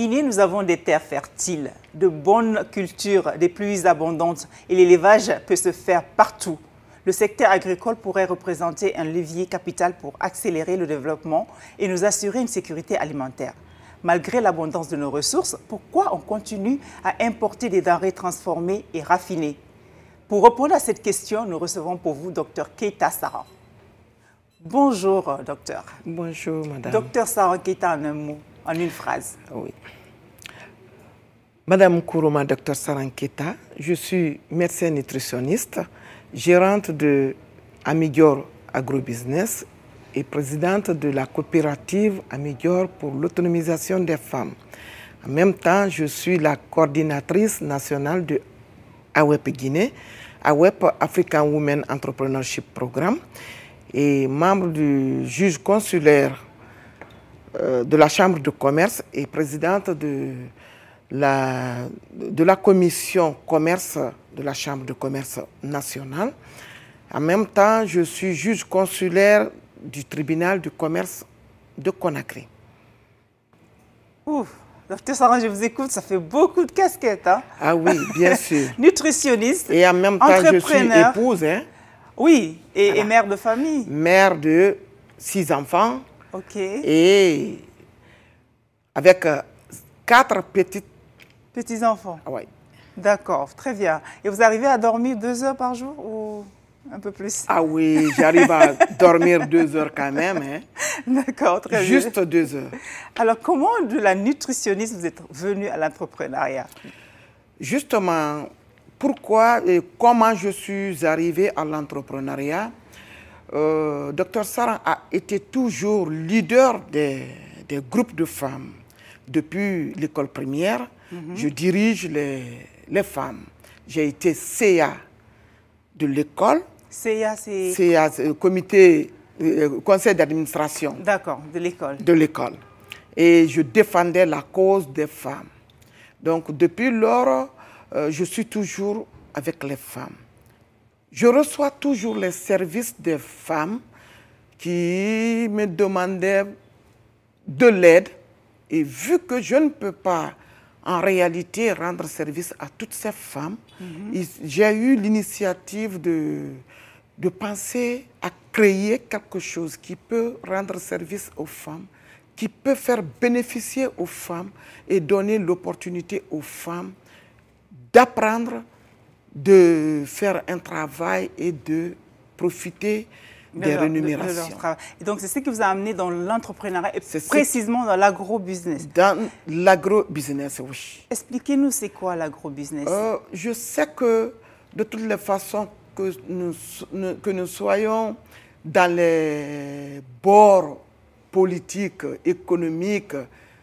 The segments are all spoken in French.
Guinée, nous avons des terres fertiles, de bonnes cultures, des pluies abondantes et l'élevage peut se faire partout. Le secteur agricole pourrait représenter un levier capital pour accélérer le développement et nous assurer une sécurité alimentaire. Malgré l'abondance de nos ressources, pourquoi on continue à importer des denrées transformées et raffinées? Pour répondre à cette question, nous recevons pour vous Dr Keita Saran. Bonjour, docteur. Bonjour, madame. Docteur Saran Keita, en un mot, en une phrase. Oui. Madame Kourouma, docteur Saran Keita, je suis médecin nutritionniste, gérante de Amidior Agrobusiness et présidente de la coopérative Amidior pour l'autonomisation des femmes. En même temps, je suis la coordinatrice nationale de AWEP Guinée, AWEP African Women Entrepreneurship Programme, et membre du juge consulaire de la Chambre de commerce et présidente de la commission commerce de la Chambre de commerce nationale. En même temps, je suis juge consulaire du tribunal de commerce de Conakry. Ouf, docteur Saran, je vous écoute, ça fait beaucoup de casquettes. Hein? Ah oui, bien sûr. Nutritionniste, et en même temps, je suis épouse. Hein? Oui, et mère de famille. Mère de 6 enfants. Ok. Et avec 4 petits-enfants. Oui. D'accord, très bien. Et vous arrivez à dormir 2 heures par jour ou un peu plus? Ah oui, j'arrive à dormir 2 heures quand même. Hein. D'accord, très bien. Juste 2 heures. Alors, comment de la nutritionniste vous êtes venue à l'entrepreneuriat? Justement, pourquoi et comment je suis arrivée à l'entrepreneuriat? Dr Saran a été toujours leader des groupes de femmes. Depuis l'école primaire, je dirige les femmes. J'ai été CA de l'école. CA, c'est... CA, conseil d'administration. D'accord, de l'école. De l'école. Et je défendais la cause des femmes. Donc, depuis lors, je suis toujours avec les femmes. Je reçois toujours les services des femmes qui me demandaient de l'aide. Et vu que je ne peux pas en réalité rendre service à toutes ces femmes, j'ai eu l'initiative de penser à créer quelque chose qui peut rendre service aux femmes, qui peut faire bénéficier aux femmes et donner l'opportunité aux femmes d'apprendre, de faire un travail et de profiter des rémunérations. Et donc, c'est ce qui vous a amené dans l'entrepreneuriat et précisément dans l'agro-business. Dans l'agro-business, oui. Expliquez-nous c'est quoi l'agro-business. Je sais que de toutes les façons que nous soyons dans les bords politiques, économiques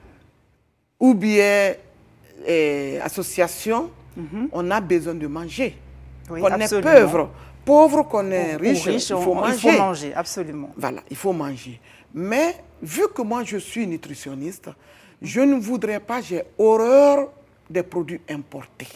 ou bien associations, on a besoin de manger. Oui, qu'on est pauvre, qu'on est riche, il faut manger. Il faut manger, absolument. Voilà, il faut manger. Mais vu que moi je suis nutritionniste, je ne voudrais pas, j'ai horreur des produits importés.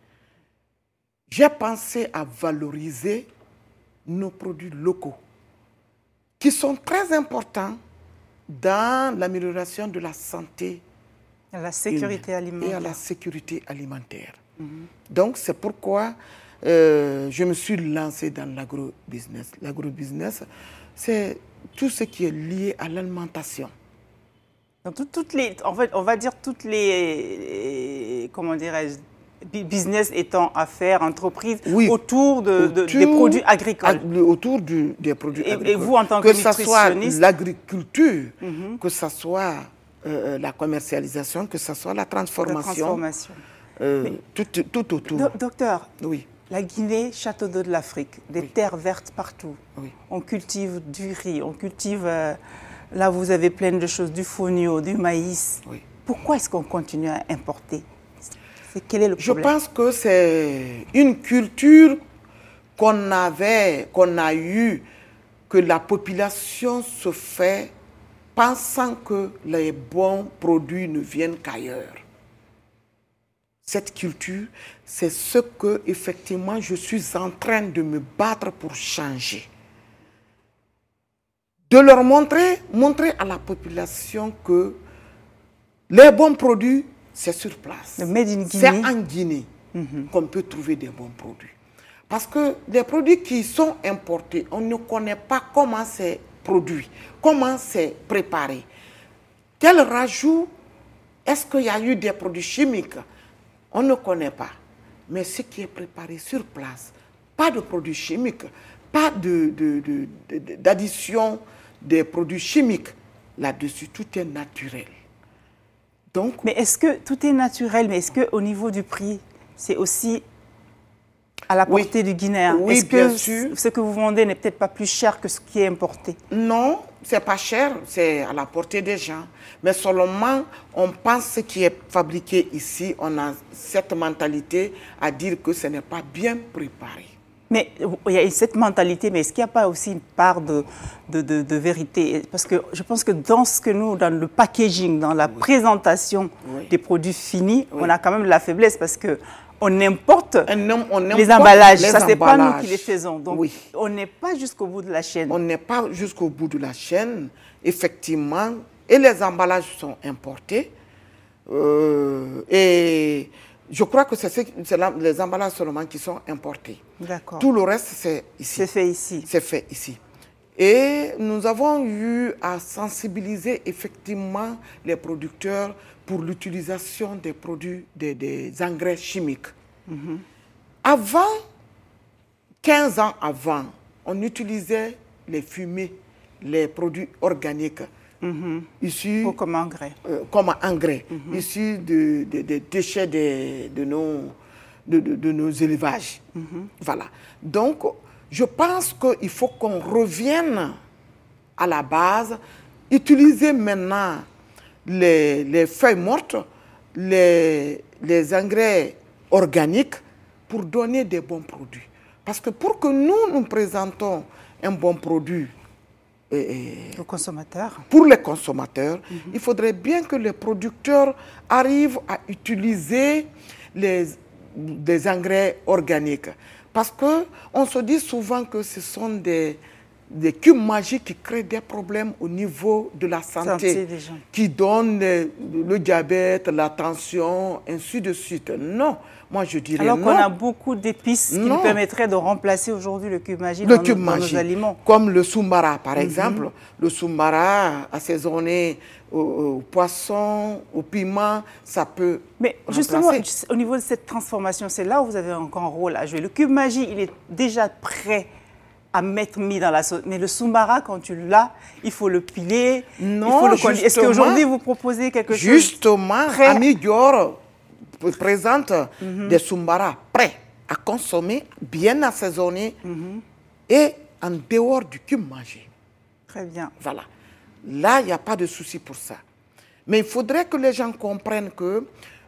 J'ai pensé à valoriser nos produits locaux, qui sont très importants dans l'amélioration de la santé à la sécurité alimentaire. Et à la sécurité alimentaire. Donc, c'est pourquoi je me suis lancée dans l'agro-business. L'agro-business, c'est tout ce qui est lié à l'alimentation. Donc, en fait, on va dire toutes les comment dirais-je, business étant affaires, entreprises, oui, autour des produits agricoles. Autour des produits agricoles. Et vous, en tant que nutritionniste, ce soit l'agriculture, que ce soit la commercialisation, que ce soit la transformation. Tout autour. Docteur, oui. La Guinée, château d'eau de l'Afrique, des terres vertes partout. Oui. On cultive du riz, on cultive, là vous avez plein de choses, du fonio, du maïs. Oui. Pourquoi est-ce qu'on continue à importer? Quel est le problème? Je pense que c'est une culture qu'on a eue, que la population se fait pensant que les bons produits ne viennent qu'ailleurs. Cette culture, c'est ce que, effectivement, je suis en train de me battre pour changer. De leur montrer à la population que Les bons produits, c'est sur place. Le Made in Guinée. C'est en Guinée qu'on peut trouver des bons produits. Parce que les produits qui sont importés, on ne connaît pas comment c'est produit, comment c'est préparé. Quel rajout, est-ce qu'il y a eu des produits chimiques? On ne connaît pas. Mais ce qui est préparé sur place, pas de produits chimiques, pas d'addition des produits chimiques. Là-dessus, tout est naturel. Donc, mais est-ce que tout est naturel, mais est-ce qu'au niveau du prix, c'est aussi à la portée du Guinéen? Oui, est-ce bien que sûr. ce que vous vendez n'est peut-être pas plus cher que ce qui est importé? Non, c'est pas cher, c'est à la portée des gens. Mais seulement, on pense ce qui est fabriqué ici, on a cette mentalité à dire que ce n'est pas bien préparé. Mais il y a cette mentalité, mais est-ce qu'il n'y a pas aussi une part de vérité? Parce que je pense que dans le packaging, dans la présentation des produits finis, on a quand même la faiblesse parce que on importe les emballages. Ça, c'est pas nous qui les faisons. Donc, on n'est pas jusqu'au bout de la chaîne. On n'est pas jusqu'au bout de la chaîne, effectivement. Et les emballages sont importés. Et je crois que c'est les emballages seulement qui sont importés. D'accord. Tout le reste, c'est ici. C'est fait ici. C'est fait ici. Et nous avons eu à sensibiliser effectivement les producteurs pour l'utilisation des produits, des engrais chimiques. Avant, 15 ans avant, on utilisait les fumées, les produits organiques. Issus, comme engrais. Issus des déchets de nos élevages. Voilà. Donc, je pense qu'il faut qu'on revienne à la base, utiliser maintenant les feuilles mortes, les engrais organiques pour donner des bons produits. Parce que pour que nous présentons un bon produit pour les consommateurs, il faudrait bien que les producteurs arrivent à utiliser des engrais organiques. Parce qu'on se dit souvent que ce sont des cubes magiques qui créent des problèmes au niveau de la santé des gens, qui donnent le diabète, la tension, ainsi de suite. Non, moi je dirais non. Alors qu'on a beaucoup d'épices qui nous permettraient de remplacer aujourd'hui le cube magique dans nos aliments. Comme le soumara, par exemple. Le soumara assaisonné au poisson, au piment, ça peut justement, remplacer. au niveau de cette transformation, c'est là où vous avez encore un rôle à jouer. Le cube magique, il est déjà prêt à mettre mis dans la sauce. Mais le soumara, quand tu l'as, il faut le piler, il faut le conduire. Est-ce qu'aujourd'hui, vous proposez quelque chose? Justement, Ami Dior présente des soumara prêts à consommer, bien assaisonnés et en dehors du cube magique. Très bien. Voilà. Là, il n'y a pas de souci pour ça. Mais il faudrait que les gens comprennent que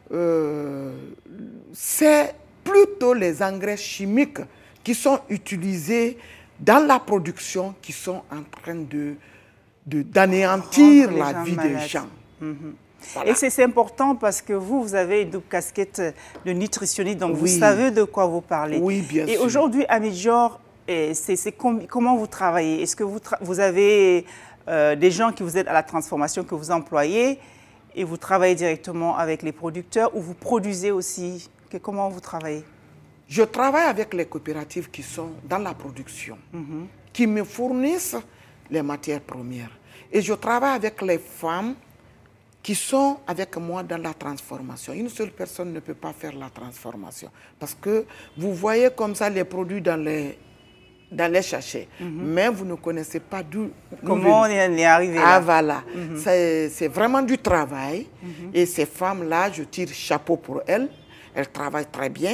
c'est plutôt les engrais chimiques qui sont utilisés dans la production qui sont en train d'anéantir la vie des gens. Voilà. Et c'est important parce que vous avez une double casquette de nutritionniste, donc vous savez de quoi vous parlez. Oui, bien sûr. Et aujourd'hui, Ami Dior, comment vous travaillez? Est-ce que vous avez des gens qui vous aident à la transformation, que vous employez, et vous travaillez directement avec les producteurs, ou vous produisez aussi? Comment vous travaillez? Je travaille avec les coopératives qui sont dans la production, qui me fournissent les matières premières. Et je travaille avec les femmes qui sont avec moi dans la transformation. Une seule personne ne peut pas faire la transformation. Parce que vous voyez comme ça les produits dans les sachets, mais vous ne connaissez pas comment on est arrivé là. Ah voilà, c'est vraiment du travail. Et ces femmes-là, je tire chapeau pour elles. Elles travaillent très bien.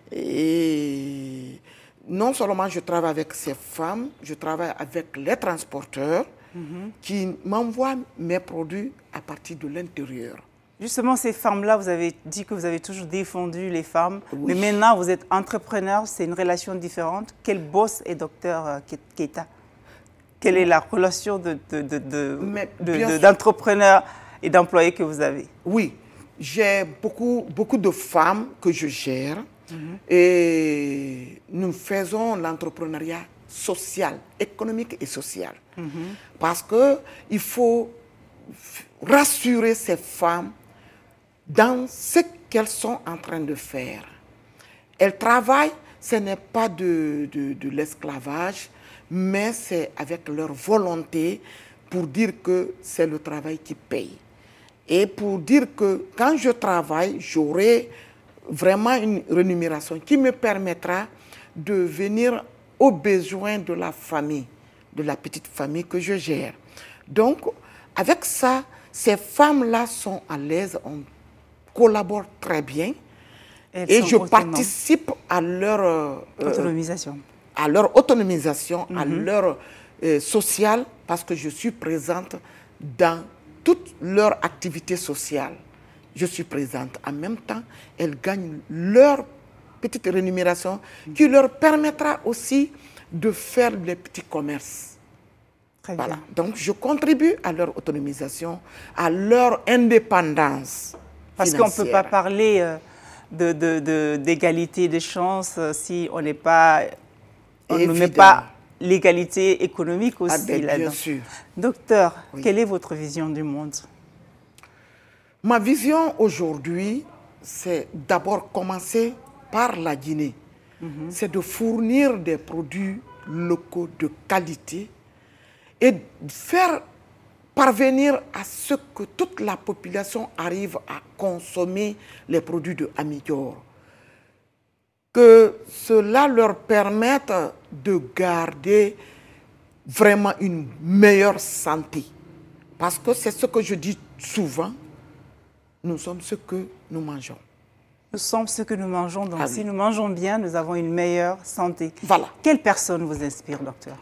Et non seulement je travaille avec ces femmes, je travaille avec les transporteurs qui m'envoient mes produits à partir de l'intérieur. Justement, ces femmes-là, vous avez dit que vous avez toujours défendu les femmes, mais maintenant vous êtes entrepreneur, c'est une relation différente. Quel boss est Dr Keita? Quelle est la relation d'entrepreneur et d'employé que vous avez? Oui, j'ai beaucoup de femmes que je gère. Et nous faisons l'entrepreneuriat social, économique et social. Parce qu'il faut rassurer ces femmes dans ce qu'elles sont en train de faire. Elles travaillent, ce n'est pas de l'esclavage, mais c'est avec leur volonté pour dire que c'est le travail qui paye. Et pour dire que quand je travaille, j'aurai vraiment une rémunération qui me permettra de venir aux besoins de la famille, de la petite famille que je gère. Donc, avec ça, ces femmes-là sont à l'aise, on collabore très bien. Et je participe à leur autonomisation, à leur sociale, parce que je suis présente dans toutes leurs activités sociales. Je suis présente. En même temps, elles gagnent leur petite rémunération qui leur permettra aussi de faire des petits commerces. Très voilà. bien. Donc, je contribue à leur autonomisation, à leur indépendance. Parce qu'on ne peut pas parler d'égalité de chances si on n'est pas, on ne met pas l'égalité économique aussi là-dedans. Bien sûr. Docteur, quelle est votre vision du monde? Ma vision aujourd'hui, c'est d'abord commencer par la Guinée. C'est de fournir des produits locaux de qualité et faire parvenir à ce que toute la population arrive à consommer les produits de Amigor. Que cela leur permette de garder vraiment une meilleure santé. Parce que c'est ce que je dis souvent, nous sommes ce que nous mangeons. Nous sommes ce que nous mangeons, donc si nous mangeons bien, nous avons une meilleure santé. Voilà. Quelle personne vous inspire, docteur?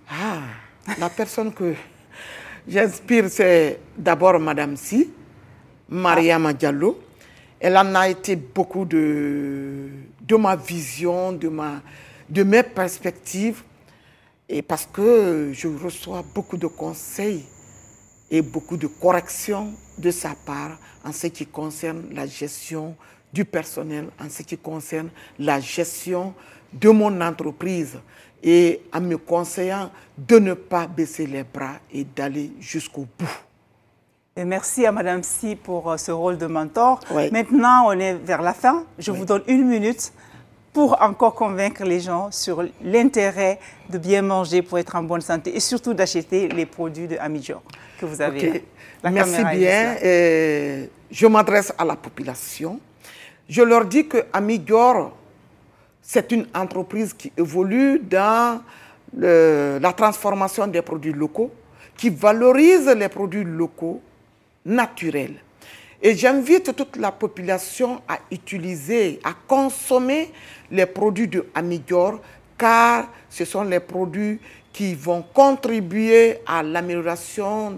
La personne que j'inspire, c'est d'abord Madame Si, Mariama Diallo. Elle en a été beaucoup de ma vision, de mes perspectives, et parce que je reçois beaucoup de conseils et beaucoup de corrections de sa part en ce qui concerne la gestion du personnel, en ce qui concerne la gestion de mon entreprise, et en me conseillant de ne pas baisser les bras et d'aller jusqu'au bout. Et merci à Madame Si pour ce rôle de mentor. Oui. Maintenant, on est vers la fin. Je vous donne 1 minute pour encore convaincre les gens sur l'intérêt de bien manger pour être en bonne santé et surtout d'acheter les produits de Amigor que vous avez. Merci bien. Je m'adresse à la population. Je leur dis que Amigor, c'est une entreprise qui évolue dans la transformation des produits locaux, qui valorise les produits locaux naturels. Et j'invite toute la population à utiliser, à consommer les produits de Amigor, car ce sont les produits qui vont contribuer à l'amélioration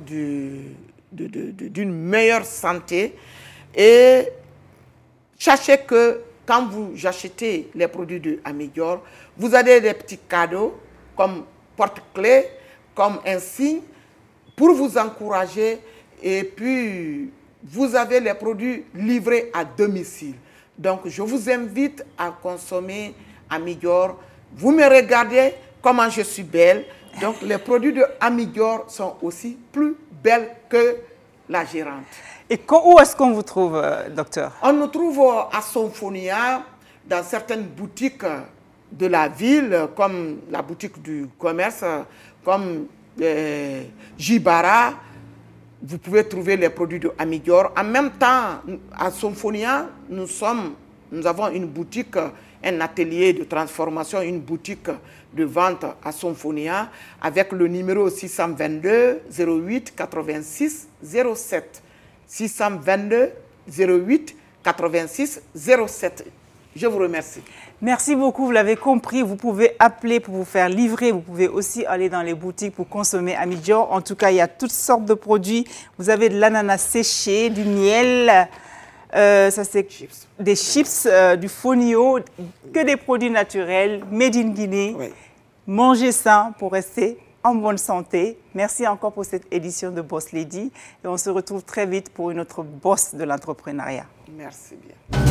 d'une meilleure santé. Et sachez que quand vous achetez les produits de Amigor, vous avez des petits cadeaux comme porte-clés, comme un signe pour vous encourager. Et puis, vous avez les produits livrés à domicile. Donc, je vous invite à consommer Amigor. Vous me regardez comment je suis belle. Donc, les produits de Amigor sont aussi plus belles que la gérante. Et où est-ce qu'on vous trouve, docteur? On nous trouve à Symphonia, dans certaines boutiques de la ville, comme la boutique du commerce, comme Jibara. Vous pouvez trouver les produits de Amigor. En même temps, à Symphonia, nous avons une boutique, un atelier de transformation, une boutique de vente à Symphonia, avec le numéro 622 08 86 07. 622 08 86 07. Je vous remercie. Merci beaucoup, vous l'avez compris, vous pouvez appeler pour vous faire livrer, vous pouvez aussi aller dans les boutiques pour consommer Amigor. En tout cas, il y a toutes sortes de produits. Vous avez de l'ananas séché, du miel, ça c'est des chips, du fonio, que des produits naturels, made in Guinée. Oui. Mangez sain pour rester en bonne santé. Merci encore pour cette édition de Boss Lady et on se retrouve très vite pour une autre boss de l'entrepreneuriat. Merci bien.